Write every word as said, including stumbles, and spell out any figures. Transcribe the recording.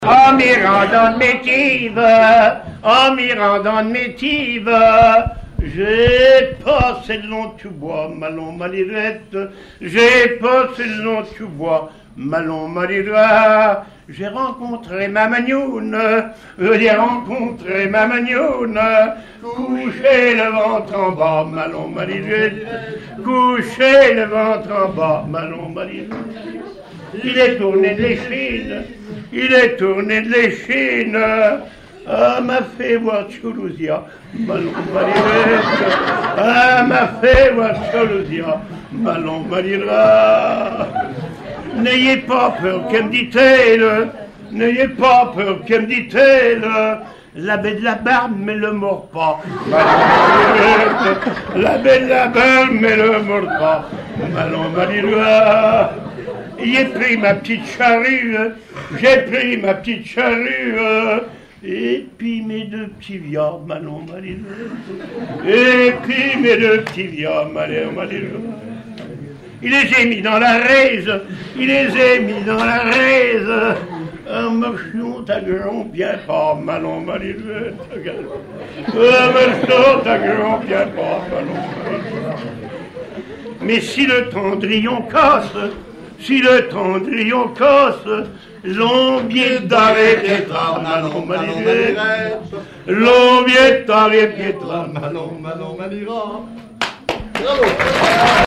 En Mirandon métive, en Mirandon métive, j'ai passé le long du bois, Malon Malirette, j'ai passé le long du bois, Malon Malirette, j'ai rencontré ma magnoune, j'ai rencontré ma magnoune, couché le ventre en bas, Malon Malirette, couché le ventre en bas, Malon Malirette. Il est tourné de l'échine, il est tourné de l'échine, ah, m'a fait voir Choulouzia, Malon Malirette, ah, m'a fait voir Choulouzia, Malon Malirette. N'ayez pas peur, que me dit-elle, n'ayez pas peur, que me dit-elle, la baie de la barbe, mais le mord pas, Malon Malirette, la baie de la barbe, mais le mord pas, Malon Malirette. J'ai pris ma petite charrue, j'ai pris ma petite charrue, et puis mes deux petits viands, Malon Malirette, et puis mes deux petits viands, Malon Malirette. Il les a mis dans la raise, il les a mis dans la raise, en marchant ta grand bien pas, Malon Malirette, en marchant ta grand bien pas, Malon Malirette. Mais si le tendrillon casse, si le tendrillon casse, l'ombier d'arrêt pietra, Malon Malirette, l'ombier d'arrêt pietra, Malon Malon Malirette. Bravo.